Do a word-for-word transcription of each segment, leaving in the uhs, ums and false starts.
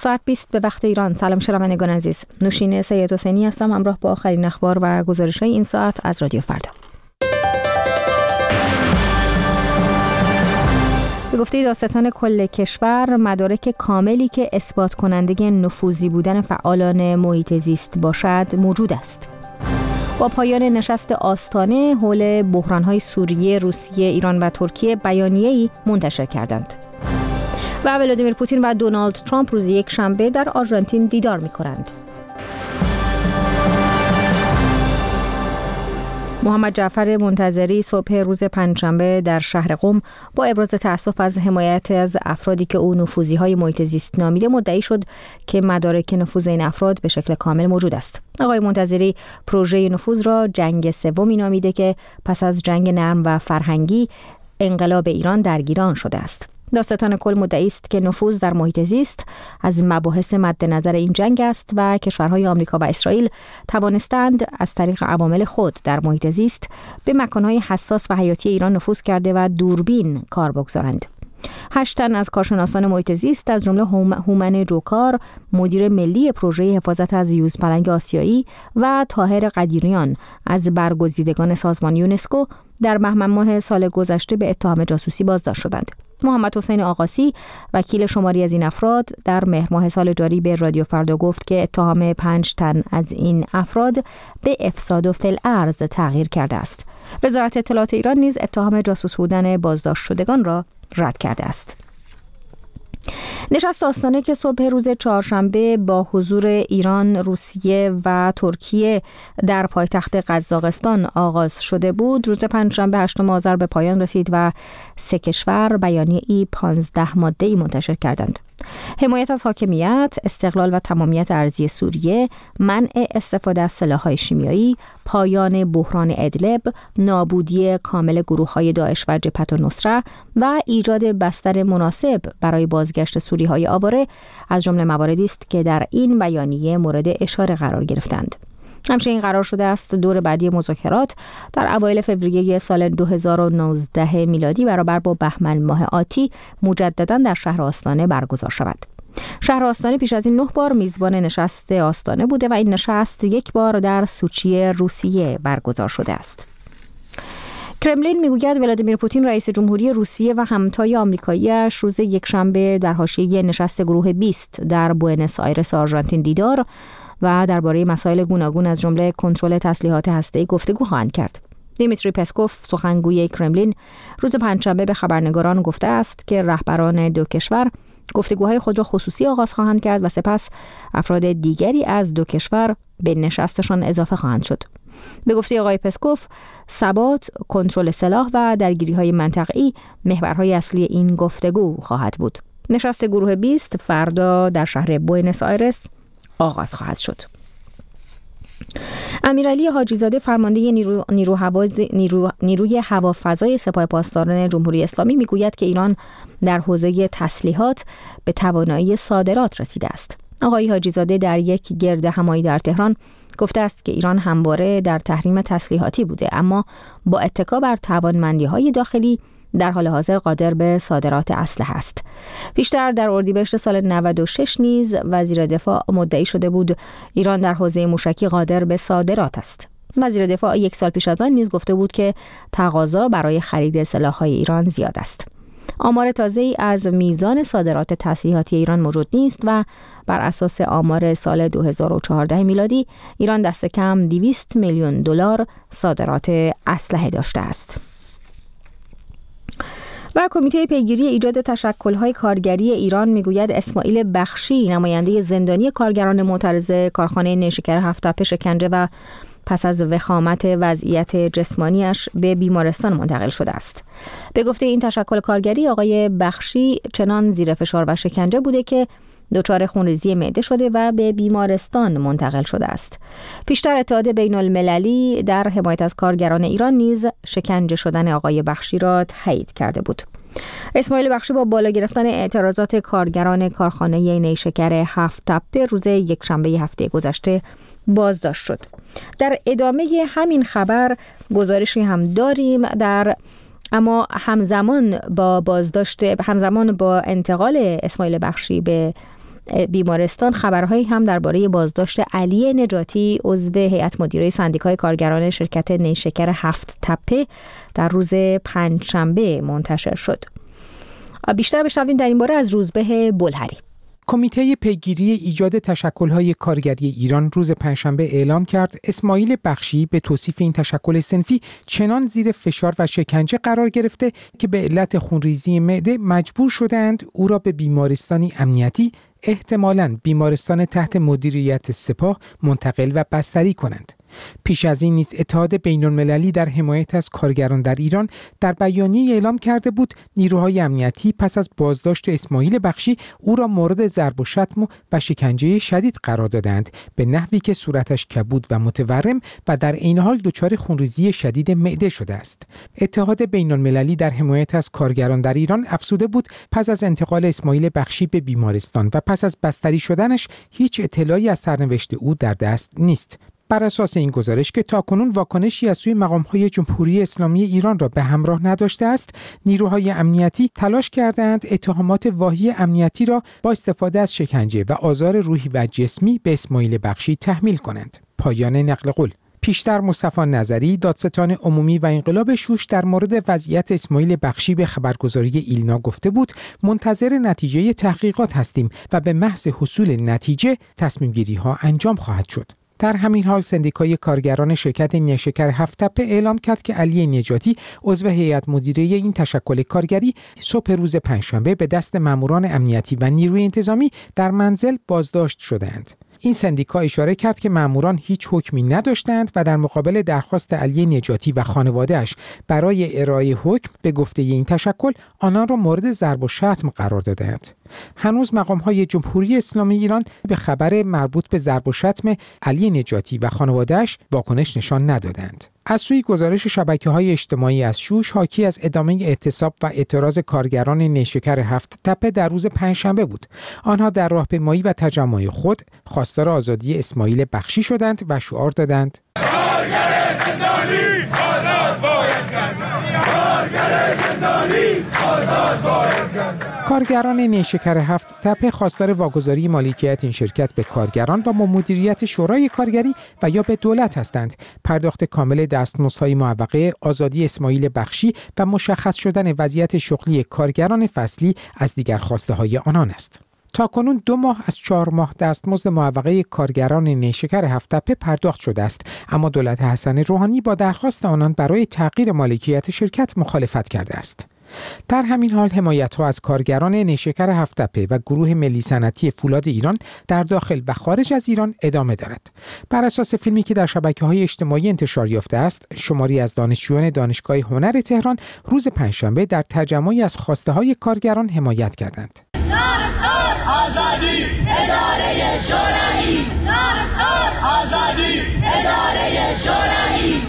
ساعت بیست به وقت ایران. سلام شنوندگان عزیز. نوشین سید حسینی هستم همراه با آخرین اخبار و گزارش‌های این ساعت از رادیو فردا. به گفته دادستان کل کشور، مدارک کاملی که اثبات کننده نفوذی بودن فعالان محیط زیست باشد موجود است. با پایان نشست آستانه حول بحران‌های سوریه، روسیه، ایران و ترکیه بیانیه‌ای منتشر کردند. و ولادیمیر پوتین و دونالد ترامپ روز یک شنبه در آرژانتین دیدار می‌کنند. محمد جعفر منتظری صبح روز پنجشنبه در شهر قم با ابراز تأسف از حمایت از افرادی که او نفوذی‌های محیط زیست نامیده مدعی شد که مدارک نفوذ این افراد به شکل کامل موجود است. آقای منتظری پروژه نفوذ را جنگ سومی نامیده که پس از جنگ نرم و فرهنگی انقلاب ایران درگیر آن شده است. دادستان کل مدعی است که نفوذ در محیط زیست از مباحث مد نظر این جنگ است و کشورهای آمریکا و اسرائیل توانستند از طریق عوامل خود در محیط زیست به مکانهای حساس و حیاتی ایران نفوذ کرده و دوربین کار بگذارند. هشت تن از کارشناسان محیط زیست از جمله هومن جوکار، مدیر ملی پروژه حفاظت از یوزپلنگ آسیایی و طاهر قدیریان از برگزیدگان سازمان یونسکو در بهمن ماه سال گذشته به اتهام جاسوسی بازداشت شدند. محمد حسین آقاسی وکیل شماری از این افراد در مهر ماه سال جاری به رادیو فردا گفت که اتهام پنج تن از این افراد به افساد و فی‌الارض تغییر کرده است. وزارت اطلاعات ایران نیز اتهام جاسوس بودن بازداشت شدگان را رد کرده است. نشست آستانه که صبح روز چهارشنبه با حضور ایران، روسیه و ترکیه در پایتخت قزاقستان آغاز شده بود، روز پنجشنبه هشتم آذر به پایان رسید و سه کشور بیانیه‌ای پانزده ماده‌ای منتشر کردند. حمایت از حاکمیت، استقلال و تمامیت ارضی سوریه، منع استفاده از سلاح‌های شیمیایی، پایان بحران ادلب، نابودی کامل گروه‌های داعش و جبهة النصره و ایجاد بستر مناسب برای بازگشت سوری‌های آواره از جمله مواردی است که در این بیانیه مورد اشاره قرار گرفتند. همچنین قرار شده است دور بعدی مذاکرات در اوایل فوریه سال دو هزار و نوزده میلادی برابر با بهمن ماه آتی مجددا در شهر آستانه برگزار شود. شهر آستانه پیش از این نه بار میزبان نشست آستانه بوده و این نشست یک بار در سوچی روسیه برگزار شده است. کرملین میگوید ولادیمیر پوتین رئیس جمهوری روسیه و همتای آمریکایی‌اش روز یکشنبه در حاشیه نشست گروه بیست در بوئنوس آیرس آرژانتین دیدار و درباره مسائل گوناگون از جمله کنترل تسلیحات هسته‌ای گفتگو خواهند کرد. دیمیتری پسکوف سخنگوی کرملین روز پنجشنبه به خبرنگاران گفته است که رهبران دو کشور گفتگوهای خود را خصوصی آغاز خواهند کرد و سپس افراد دیگری از دو کشور به نشستشان اضافه خواهند شد. به گفته آقای پسکوف، ثبات، کنترل سلاح و درگیری‌های منطقه‌ای محورهای اصلی این گفتگو خواهد بود. نشست گروه بیست فردا در شهر بوئنوس آیرس آغاز خواهد شد. امیرعلی حاجی‌زاده فرمانده نیرو نیرو هواز نیرو نیروی هوافضای سپاه پاسداران جمهوری اسلامی میگوید که ایران در حوزه تسلیحات به توانایی صادرات رسیده است. آقای حاجی‌زاده در یک گرد همایی در تهران گفته است که ایران همواره در تحریم تسلیحاتی بوده، اما با اتکا بر توانمندی‌های داخلی در حال حاضر قادر به صادرات اسلحه است. پیشتر در اردیبهشت سال نود و شش نیز وزیر دفاع مدعی شده بود ایران در حوزه موشکی قادر به صادرات است. وزیر دفاع یک سال پیش از آن نیز گفته بود که تقاضا برای خرید سلاح‌های ایران زیاد است. آمار تازه‌ای از میزان صادرات تسلیحاتی ایران موجود نیست و بر اساس آمار سال دو هزار و چهارده میلادی ایران دست کم دویست میلیون دلار صادرات اسلحه داشته است. و کمیته پیگیری ایجاد تشکل‌های کارگری ایران میگوید اسماعیل بخشی نماینده زندانی کارگران معترض کارخانه نیشکر هفت‌تپه شکنجه و پس از وخامت وضعیت جسمانیش به بیمارستان منتقل شده است. به گفته این تشکل کارگری، آقای بخشی چنان زیر فشار و شکنجه بوده که دچار خونریزی معده شده و به بیمارستان منتقل شده است. پیشتر اتحاد بین المللی در حمایت از کارگران ایران نیز شکنجه شدن آقای بخشی را تایید کرده بود. اسماعیل بخشی با بالا گرفتن اعتراضات کارگران کارخانه نیشکر هفت‌تپه روز یکشنبه هفته گذشته بازداشت شد. در ادامه همین خبر گزارشی هم داریم در اما همزمان با بازداشت همزمان با انتقال اسماعیل بخشی به بیمارستان خبرهایی هم درباره بازداشت علی نجاتی عضو هیئت مدیره سندیکای کارگران شرکت نیشکر هفت تپه در روز پنجشنبه منتشر شد. بیشتر بشنویم در این باره از روزبه بلهری. کمیته پیگیری ایجاد تشکل‌های کارگری ایران روز پنجشنبه اعلام کرد اسماعیل بخشی به توصیف این تشکل صنفی چنان زیر فشار و شکنجه قرار گرفته که به علت خونریزی معده مجبور شدند او را به بیمارستانی امنیتی، احتمالاً بیمارستان تحت مدیریت سپاه، منتقل و بستری کنند. پیش از این نیز اتحاد بین‌المللی در حمایت از کارگران در ایران در بیانیه اعلام کرده بود نیروهای امنیتی پس از بازداشت اسماعیل بخشی او را مورد ضرب و شتم و شکنجه شدید قرار دادند، به نحوی که صورتش کبود و متورم و در عین حال دچار خونریزی شدید معده شده است. اتحاد بین‌المللی در حمایت از کارگران در ایران افزوده بود پس از انتقال اسماعیل بخشی به بیمارستان و پس از بستری شدنش هیچ اطلاعی از سرنوشت او در دست نیست. بر اساس این گزارش که تاکنون واکنشی از سوی مقام‌های جمهوری اسلامی ایران را به همراه نداشته است، نیروهای امنیتی تلاش کردند اتهامات واهی امنیتی را با استفاده از شکنجه و آزار روحی و جسمی به اسماعیل بخشی تحمیل کنند. پایان نقل قول. پیشتر مصطفی نظری، دادستان عمومی و انقلاب شوش در مورد وضعیت اسماعیل بخشی به خبرگزاری ایلنا گفته بود منتظر نتیجه تحقیقات هستیم و به محض حصول نتیجه تصمیم گیری ها انجام خواهد شد. در همین حال سندیکای کارگران شرکت نیشکر هفت تپه اعلام کرد که علی نجاتی عضو هیئت مدیره این تشکل کارگری صبح روز پنجشنبه به دست ماموران امنیتی و نیروی انتظامی در منزل بازداشت شدند. این سندیکا اشاره کرد که ماموران هیچ حکمی نداشتند و در مقابل درخواست علی نجاتی و خانواده‌اش برای ارائه حکم به گفته این تشکل آنان را مورد ضرب و شتم قرار دادند. هنوز مقام‌های جمهوری اسلامی ایران به خبر مربوط به ضرب و شتم علی نجاتی و خانواده‌اش واکنش نشان ندادند. از سوی گزارش شبکه‌های اجتماعی از شوش حاکی از ادامه اعتصاب و اعتراض کارگران نیشکر هفت تپه در روز پنجشنبه بود. آنها در راهپیمایی و تجمع خود خواستار آزادی اسماعیل بخشی شدند و شعار دادند: کارگر زندانی آزاد باید گردد. کارگر زندانی آزاد باید گردد. کارگران نیشکر هفت تپه خواستار واگذاری مالکیت این شرکت به کارگران و مدیریت شورای کارگری و یا به دولت هستند. پرداخت کامل دستمزدهای معوقه، آزادی اسماعیل بخشی و مشخص شدن وضعیت شغلی کارگران فصلی از دیگر خواسته های آنان است. تاکنون دو ماه از چهار ماه دستمزد معوقه کارگران نیشکر هفت تپه پرداخت شده است، اما دولت حسن روحانی با درخواست آنان برای تغییر مالکیت شرکت مخالفت کرده است. در همین حال حمایت‌ها از کارگران نیشکر هفت تپه و گروه ملی صنعتی فولاد ایران در داخل و خارج از ایران ادامه دارد. بر اساس فیلمی که در شبکه‌های اجتماعی انتشار یافته است، شماری از دانشجویان دانشگاه هنر تهران روز پنجشنبه در تجمعی از خواسته‌های کارگران حمایت کردند. آزادی اداره شوروی، آزادی اداره شوروی،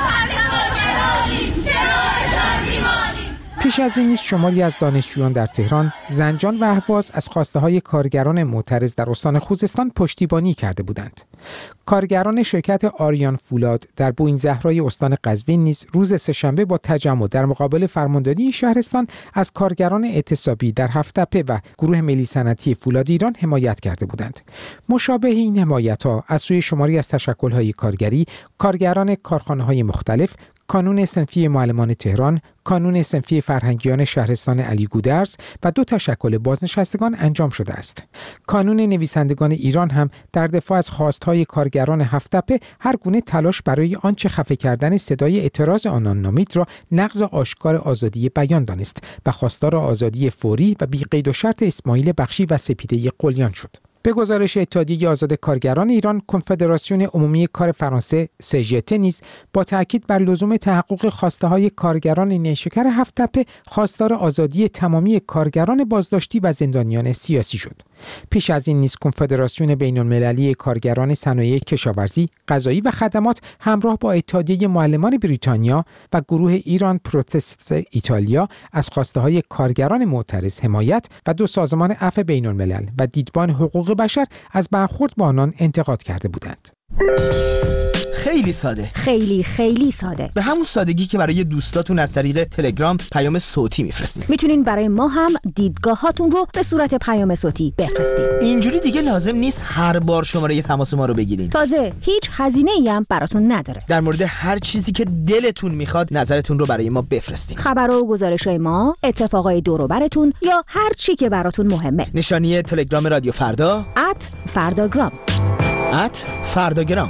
پیش از این نیز شماری از دانشجویان در تهران، زنجان و اهواز از خواسته‌های کارگران معترض در استان خوزستان پشتیبانی کرده بودند. کارگران شرکت آریان فولاد در بوین زهرای استان قزوین نیز روز سه‌شنبه با تجمع در مقابل فرمانداری شهرستان از کارگران اعتصابی در هفت تپه و گروه ملی صنعتی فولاد ایران حمایت کرده بودند. مشابه این حمایت‌ها از سوی شماری از تشکل‌های کارگری، کارگران کارخانه‌های مختلف، کانون صنفی معلمان تهران، کانون صنفی فرهنگیان شهرستان علی گودرز و دو تشکل بازنشستگان انجام شده است. کانون نویسندگان ایران هم در دفاع از خواستهای کارگران هفت تپه هر گونه تلاش برای آنچه خفه کردن صدای اعتراض آنان نامید را نقض آشکار آزادی بیان دانست و خواستار آزادی فوری و بی قید و شرط اسماعیل بخشی و سپیده قلیان شد. به گزارش اتحادیه آزاد کارگران ایران، کنفدراسیون عمومی کار فرانسه سی جی تی نیز با تاکید بر لزوم تحقق خواسته‌های کارگران نیشکر هفت تپه خواستار آزادی تمامی کارگران بازداشتی و زندانیان سیاسی شد. پیش از این نیز کنفدراسیون بین‌المللی کارگران صنایع کشاورزی، غذایی و خدمات همراه با اتحادیه معلمان بریتانیا و گروه ایران پروتست ایتالیا از خواسته‌های کارگران معترض حمایت و دو سازمان عفو بین‌الملل و دیدبان حقوق بشر از برخورد با آنان انتقاد کرده بودند. خیلی ساده. خیلی خیلی ساده. به همون سادگی که برای دوستاتون از طریق تلگرام پیام صوتی میفرستین. میتونین برای ما هم دیدگاهاتون رو به صورت پیام صوتی بفرستین. اینجوری دیگه لازم نیست هر بار شماره تماس ما رو بگیرین. تازه هیچ هزینه‌ای هم براتون نداره. در مورد هر چیزی که دلتون میخواد نظرتون رو برای ما بفرستین. خبر و گزارش‌های ما، اتفاقای دور و براتون یا هر چی که براتون مهمه. نشانی تلگرام رادیو فردا ات فرداگرام ات فرداگرام.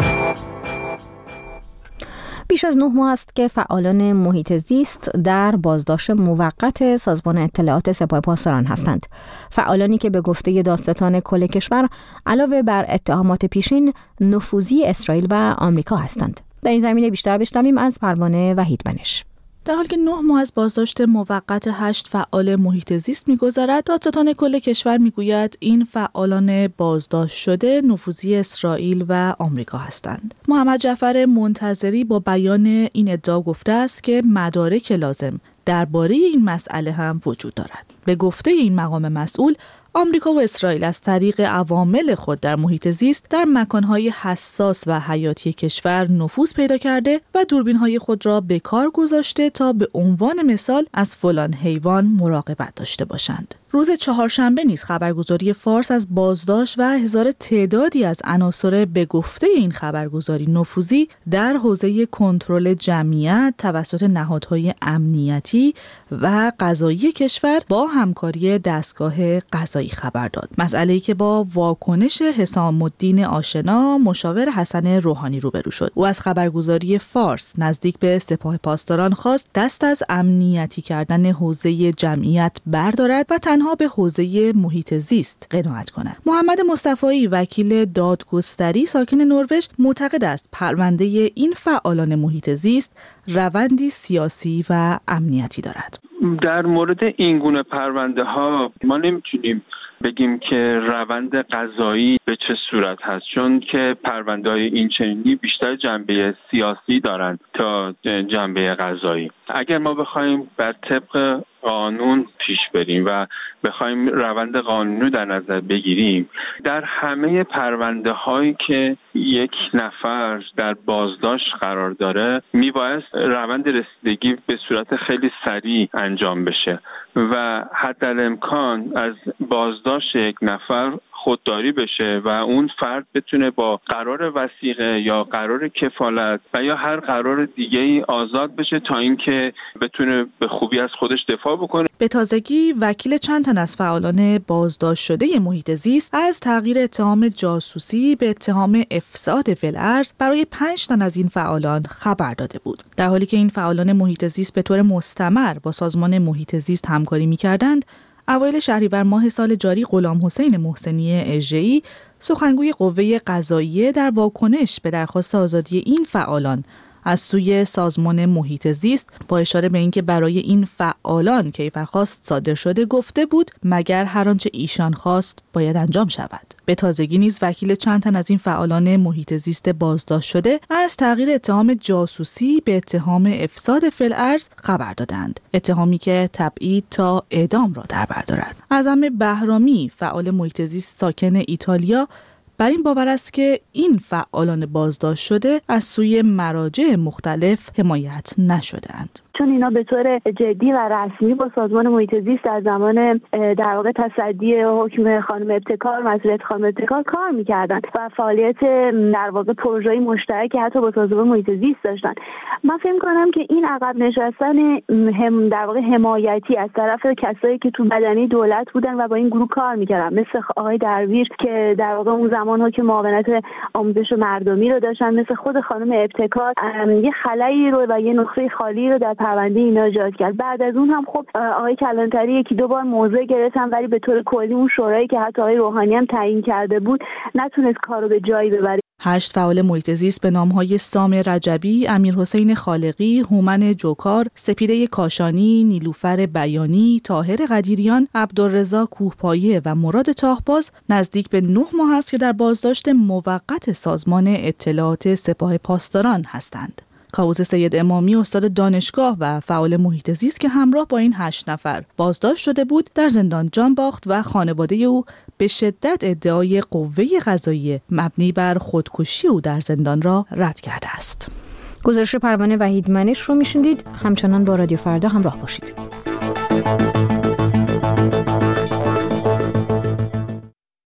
بیش از نه ماه است که فعالان محیط زیست در بازداشت موقت سازمان اطلاعات سپاه پاسداران هستند. فعالانی که به گفته دادستان کل کشور علاوه بر اتهامات پیشین نفوذی اسرائیل و آمریکا هستند. در این زمینه بیشتر بشنویم از پروانه وحیدبنش. در حالی که نه ماه از بازداشت موقت هشت فعال محیط زیست می‌گذرد، دادستان کل کشور می‌گوید این فعالان بازداشت شده نفوذی اسرائیل و آمریکا هستند. محمد جعفر منتظری با بیان این ادعا گفته است که مدارک لازم درباره این مسئله هم وجود دارد. به گفته این مقام مسئول، آمریکا و اسرائیل از طریق عوامل خود در محیط زیست در مکانهای حساس و حیاتی کشور نفوذ پیدا کرده و دوربین‌های خود را به کار گذاشته تا به عنوان مثال از فلان حیوان مراقبت داشته باشند. روز چهارشنبه نیز خبرگزاری فارس از بازداشت و احضار تعدادی از عناصر به گفته این خبرگزاری نفوذی در حوزه کنترل جمعیت توسط نهادهای امنیتی و قضایی کشور با همکاری دستگاه قضایی خبر داد. مسئله‌ای که با واکنش حسام الدین آشنا مشاور حسن روحانی روبرو شد. او از خبرگزاری فارس نزدیک به سپاه پاسداران خواست دست از امنیتی کردن حوزه جمعیت بردارد و تنها به حوزه محیط زیست قناعت کند. محمد مصطفی وکیل دادگستری ساکن نروژ معتقد است پرونده این فعالان محیط زیست روندی سیاسی و امنیتی دارد. در مورد این گونه پرونده ها ما نمیتونیم بگیم که روند قضایی به چه صورت هست، چون که پرونده های این چنینی بیشتر جنبه سیاسی دارند تا جنبه قضایی. اگر ما بخوایم بر طبق قانون پیش بریم و بخوایم روند قانونی در نظر بگیریم، در همه پرونده هایی که یک نفر در بازداشت قرار داره میبایست روند رسیدگی به صورت خیلی سریع انجام بشه و حدالامکان از بازداشت یک نفر خودداری بشه و اون فرد بتونه با قرار وثیقه یا قرار کفالت و یا هر قرار دیگه‌ای آزاد بشه تا اینکه بتونه به خوبی از خودش دفاع بکنه. به تازگی وکیل چند تن از فعالان بازداشت شده محیط زیست از تغییر اتهام جاسوسی به اتهام افساد فی‌الارض برای پنج تن از این فعالان خبر داده بود. در حالی که این فعالان محیط زیست به طور مستمر با سازمان محیط زیست همکاری می‌کردند، اوایل شهریور ماه سال جاری غلام حسین محسنی اژه‌ای سخنگوی قوه قضاییه در واکنش به درخواست آزادی این فعالان از سوی سازمان محیط زیست با اشاره به اینکه برای این فعالان کیفرخواست صادر شده گفته بود مگر هر آنچه ایشان خواست باید انجام شود. به تازگی نیز وکیل چند تن از این فعالان محیط زیست بازداشت شده از تغییر اتهام جاسوسی به اتهام افساد فی‌الارض خبر دادند، اتهامی که تبعید تا اعدام را در بر دارد. اعظم بهرامی فعال محیط زیست ساکن ایتالیا بر این باور است که این فعالان بازداشت شده از سوی مراجع مختلف حمایت نشده‌اند. چون اینا به طور جدی و رسمی با سازمان محیط زیست از زمان در واقع تصدی حکم خانم ابتکار مسئولیت خانم ابتکار کار می‌کردن و فعالیت در واقع پروژه‌ای مشترک حتی با سازمان محیط زیست داشتن. من فکر می‌کنم که این عقب نشستن هم در واقع حمایتی از طرف کسایی که تو بدنه دولت بودن و با این گروه کار می‌کردن، مثل آقای درویش که در واقع اون زمان ها که معاونت آموزش مردمی رو داشتن، مثل خود خانم ابتکار، یه خلایی رو و یه نقطه خالی رو در پرونده اینا ایجاد کرد. بعد از اون هم خب آقای کلانتری یکی دو بار موضع گرفتن، ولی به طور کلی اون شورایی که حتی آقای روحانی هم تعیین کرده بود نتونست کارو به جایی ببره. هشت فعال محیط زیست به نام‌های سام رجبی، امیرحسین خالقی، هومن جوکار، سپیده کاشانی، نیلوفر بیانی، طاهر قدیریان، عبدالرضا کوهپایه و مراد تاهباز نزدیک به نه ماه است که در بازداشت موقت سازمان اطلاعات سپاه پاسداران هستند. کاووس سید امامی استاد دانشگاه و فعال محیط زیست که همراه با این هشت نفر بازداشت شده بود در زندان جان باخت و خانواده او به شدت ادعای قوه قضاییه مبنی بر خودکشی او در زندان را رد کرده است. گزارش پروانه وحید منیش رو میشنیدید. همچنان با رادیو فردا همراه باشید.